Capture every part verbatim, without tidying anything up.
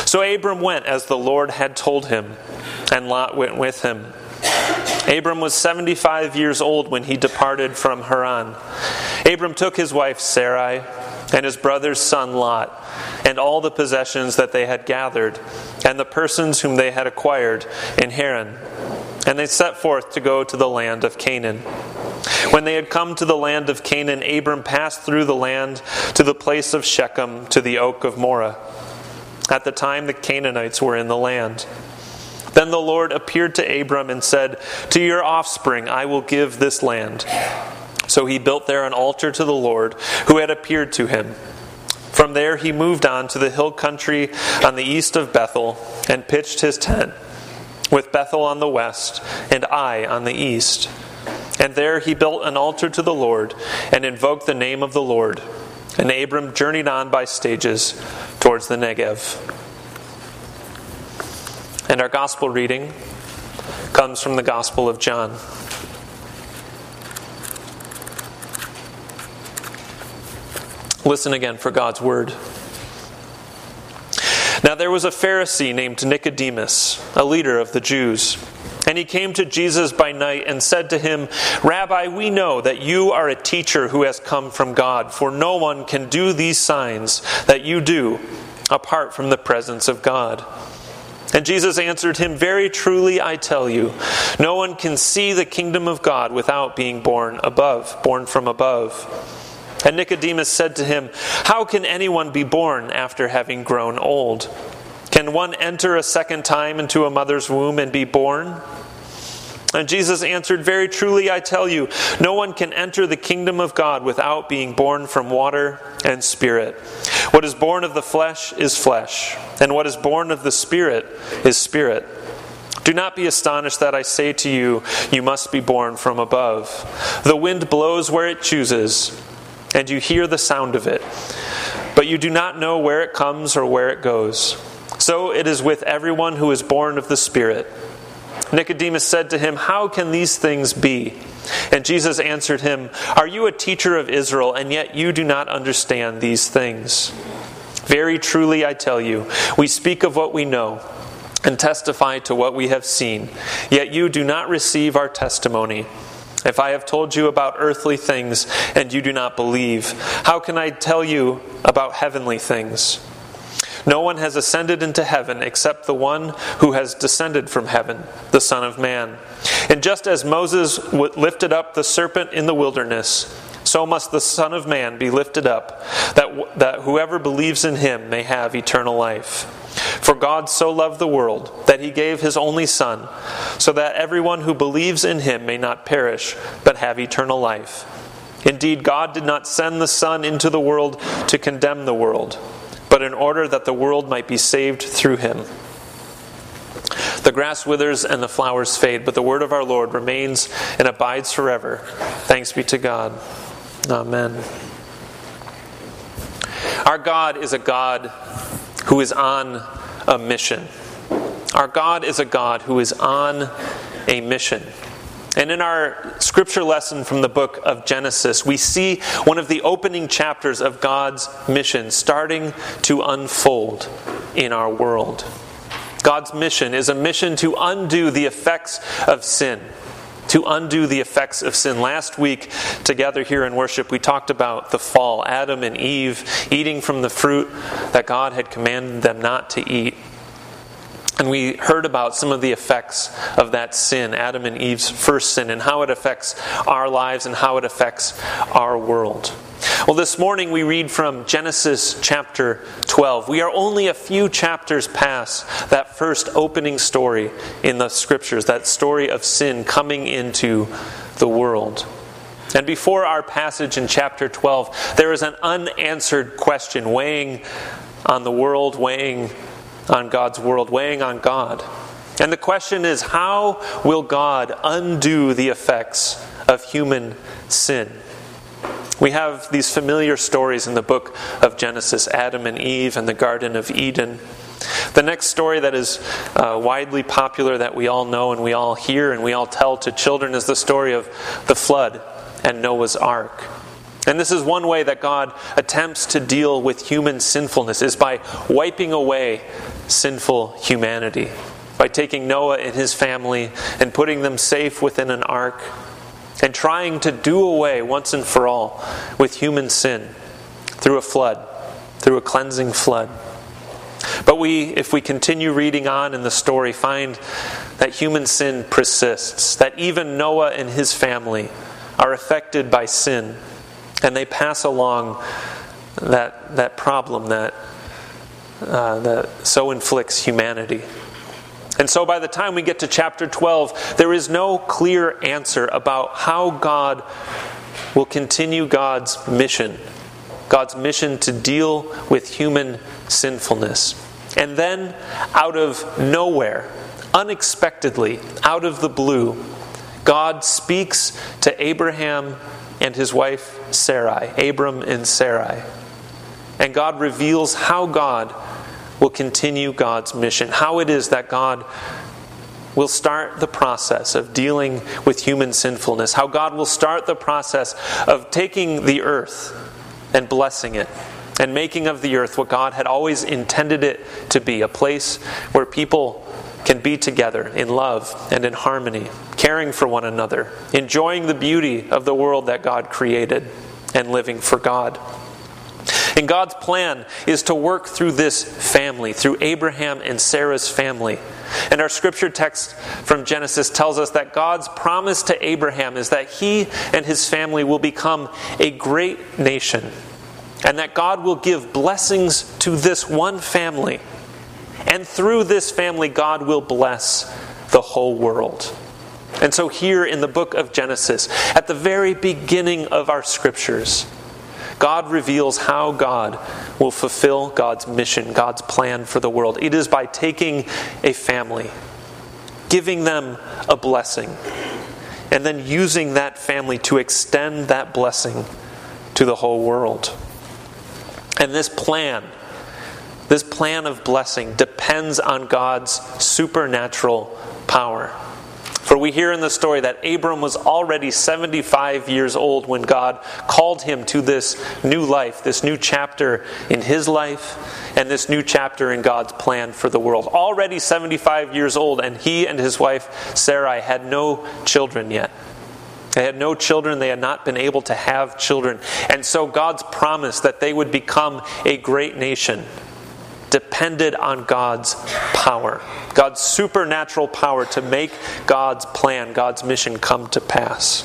So Abram went as the Lord had told him, and Lot went with him. Abram was seventy-five years old when he departed from Haran. Abram took his wife Sarai and his brother's son Lot, and all the possessions that they had gathered, and the persons whom they had acquired in Haran. And they set forth to go to the land of Canaan. When they had come to the land of Canaan, Abram passed through the land to the place of Shechem, to the oak of Moreh. At the time the Canaanites were in the land. Then the Lord appeared to Abram and said, "To your offspring I will give this land." So he built there an altar to the Lord, who had appeared to him. From there he moved on to the hill country on the east of Bethel, and pitched his tent, with Bethel on the west and Ai on the east. And there he built an altar to the Lord, and invoked the name of the Lord. And Abram journeyed on by stages towards the Negev. And our gospel reading comes from the Gospel of John. Listen again for God's word. Now there was a Pharisee named Nicodemus, a leader of the Jews. And he came to Jesus by night and said to him, "Rabbi, we know that you are a teacher who has come from God, for no one can do these signs that you do apart from the presence of God." And Jesus answered him, "Very truly I tell you, no one can see the kingdom of God without being born above, born from above." And Nicodemus said to him, "How can anyone be born after having grown old? Can one enter a second time into a mother's womb and be born?" And Jesus answered, "Very truly I tell you, no one can enter the kingdom of God without being born from water and spirit. What is born of the flesh is flesh, and what is born of the Spirit is spirit. Do not be astonished that I say to you, you must be born from above. The wind blows where it chooses, and you hear the sound of it, but you do not know where it comes or where it goes. So it is with everyone who is born of the Spirit." Nicodemus said to him, "How can these things be?" And Jesus answered him, "Are you a teacher of Israel, and yet you do not understand these things? Very truly I tell you, we speak of what we know, and testify to what we have seen, yet you do not receive our testimony. If I have told you about earthly things, and you do not believe, how can I tell you about heavenly things? No one has ascended into heaven except the one who has descended from heaven, the Son of Man. And just as Moses lifted up the serpent in the wilderness, so must the Son of Man be lifted up, that, that whoever believes in him may have eternal life. For God so loved the world that he gave his only Son, so that everyone who believes in him may not perish, but have eternal life. Indeed, God did not send the Son into the world to condemn the world, but in order that the world might be saved through him. The grass withers and the flowers fade, but the word of our Lord remains and abides forever. Thanks be to God. Amen. Our God is a God who is on a mission. Our God is a God who is on a mission. And in our scripture lesson from the book of Genesis, we see one of the opening chapters of God's mission starting to unfold in our world. God's mission is a mission to undo the effects of sin. To undo the effects of sin. Last week, together here in worship, we talked about the fall. Adam and Eve eating from the fruit that God had commanded them not to eat. And we heard about some of the effects of that sin, Adam and Eve's first sin, and how it affects our lives and how it affects our world. Well, this morning we read from Genesis chapter twelve. We are only a few chapters past that first opening story in the scriptures, that story of sin coming into the world. And before our passage in chapter twelve, there is an unanswered question weighing on the world, weighing on God's world, weighing on God. And the question is, how will God undo the effects of human sin? We have these familiar stories in the book of Genesis, Adam and Eve and the Garden of Eden. The next story that is uh, widely popular, that we all know and we all hear and we all tell to children, is the story of the flood and Noah's Ark. And this is one way that God attempts to deal with human sinfulness, is by wiping away sinful humanity by taking Noah and his family and putting them safe within an ark and trying to do away once and for all with human sin through a flood, through a cleansing flood. But we, if we continue reading on in the story, find that human sin persists, that even Noah and his family are affected by sin, and they pass along that that problem that uh, that so inflicts humanity. And so by the time we get to chapter twelve, there is no clear answer about how God will continue God's mission, God's mission to deal with human sinfulness. And then, out of nowhere, unexpectedly, out of the blue, God speaks to Abraham and his wife Sarai, Abram and Sarai. And God reveals how God will continue God's mission, how it is that God will start the process of dealing with human sinfulness, how God will start the process of taking the earth and blessing it, and making of the earth what God had always intended it to be, a place where people can be together in love and in harmony, caring for one another, enjoying the beauty of the world that God created, and living for God. And God's plan is to work through this family, through Abraham and Sarah's family. And our scripture text from Genesis tells us that God's promise to Abraham is that he and his family will become a great nation, and that God will give blessings to this one family. And through this family, God will bless the whole world. And so here in the book of Genesis, at the very beginning of our scriptures, God reveals how God will fulfill God's mission, God's plan for the world. It is by taking a family, giving them a blessing, and then using that family to extend that blessing to the whole world. And this plan, this plan of blessing depends on God's supernatural power. For we hear in the story that Abram was already seventy-five years old when God called him to this new life, this new chapter in his life, and this new chapter in God's plan for the world. Already seventy-five years old, and he and his wife Sarai had no children yet. They had no children. They had not been able to have children. And so God's promise that they would become a great nation depended on God's power, God's supernatural power to make God's plan, God's mission come to pass.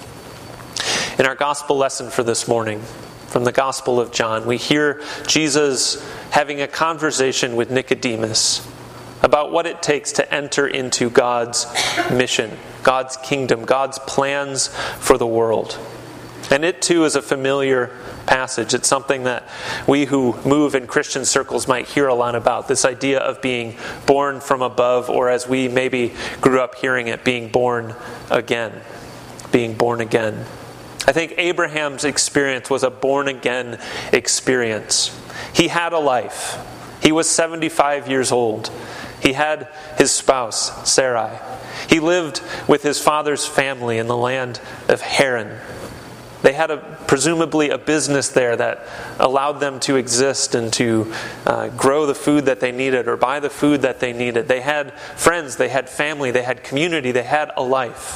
In our gospel lesson for this morning, from the Gospel of John, we hear Jesus having a conversation with Nicodemus about what it takes to enter into God's mission, God's kingdom, God's plans for the world. And it too is a familiar passage. It's something that we who move in Christian circles might hear a lot about, this idea of being born from above, or as we maybe grew up hearing it, being born again. Being born again. I think Abraham's experience was a born-again experience. He had a life. He was seventy-five years old. He had his spouse, Sarai. He lived with his father's family in the land of Haran. They had a, presumably a business there that allowed them to exist and to uh, grow the food that they needed or buy the food that they needed. They had friends, they had family, they had community, they had a life.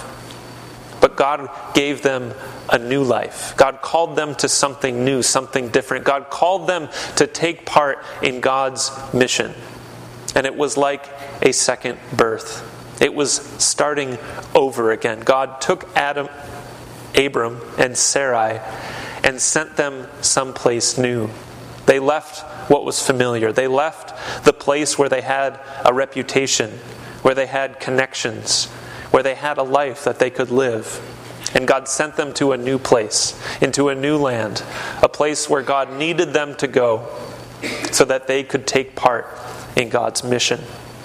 But God gave them a new life. God called them to something new, something different. God called them to take part in God's mission. And it was like a second birth. It was starting over again. God took Adam, Abram and Sarai and sent them someplace new. They left what was familiar. They left the place where they had a reputation, where they had connections, where they had a life that they could live. And God sent them to a new place, into a new land, a place where God needed them to go so that they could take part in God's mission.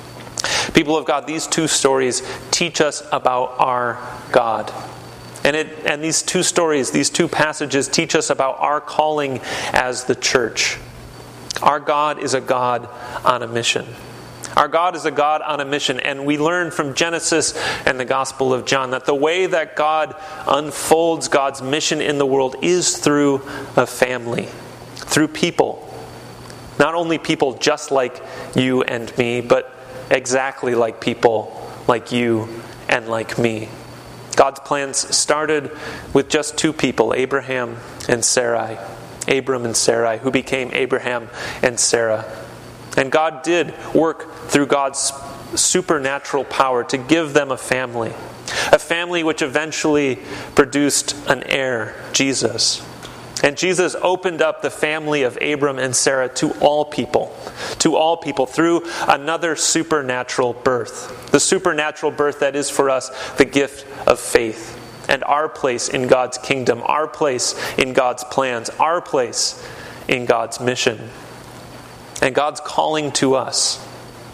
People of God, these two stories teach us about our God. And it and these two stories, these two passages teach us about our calling as the church. Our God is a God on a mission. Our God is a God on a mission, and we learn from Genesis and the Gospel of John that the way that God unfolds God's mission in the world is through a family, through people. Not only people just like you and me, but exactly like people like you and like me. God's plans started with just two people, Abraham and Sarai. Abram and Sarai, who became Abraham and Sarah. And God did work through God's supernatural power to give them a family. A family which eventually produced an heir, Jesus. And Jesus opened up the family of Abram and Sarah to all people. To all people through another supernatural birth. The supernatural birth that is for us the gift of faith. And our place in God's kingdom. Our place in God's plans. Our place in God's mission. And God's calling to us,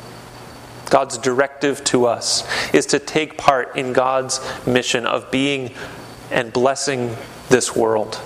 God's directive to us, is to take part in God's mission of being and blessing this world.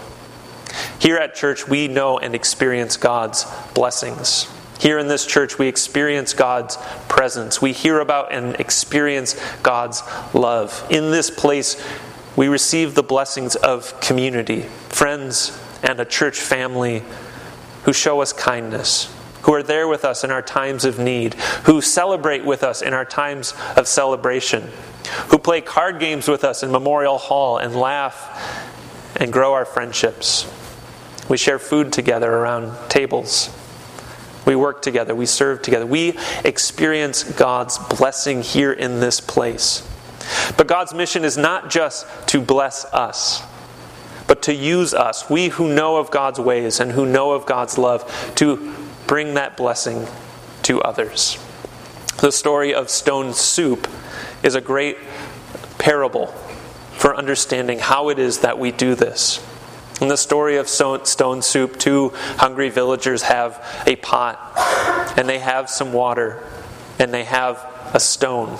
Here at church, we know and experience God's blessings. Here in this church, we experience God's presence. We hear about and experience God's love. In this place, we receive the blessings of community, friends, and a church family who show us kindness, who are there with us in our times of need, who celebrate with us in our times of celebration, who play card games with us in Memorial Hall and laugh and grow our friendships. We share food together around tables. We work together. We serve together. We experience God's blessing here in this place. But God's mission is not just to bless us, but to use us, we who know of God's ways and who know of God's love, to bring that blessing to others. The story of stone soup is a great parable for understanding how it is that we do this. In the story of stone soup, two hungry villagers have a pot, and they have some water, and they have a stone.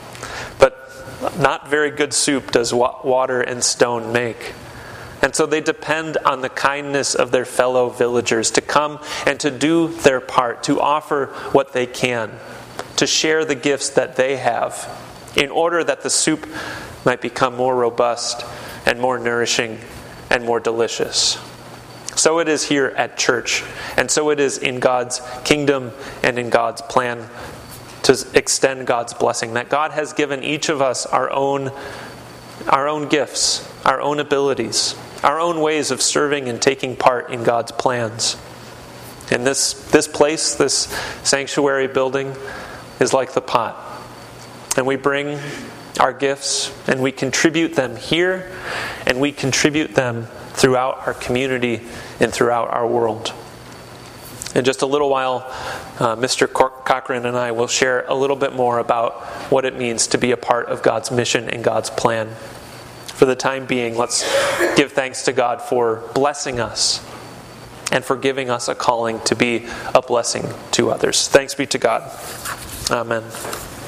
But not very good soup does water and stone make. And so they depend on the kindness of their fellow villagers to come and to do their part, to offer what they can, to share the gifts that they have, in order that the soup might become more robust and more nourishing and more delicious. So it is here at church, and so it is in God's kingdom and in God's plan to extend God's blessing, that God has given each of us our own, our own gifts, our own abilities, our own ways of serving and taking part in God's plans. And this, this place, this sanctuary building, is like the pot. And we bring our gifts and we contribute them here, and we contribute them throughout our community and throughout our world. In just a little while, uh, Mister Cochran and I will share a little bit more about what it means to be a part of God's mission and God's plan. For the time being, let's give thanks to God for blessing us and for giving us a calling to be a blessing to others. Thanks be to God. Amen.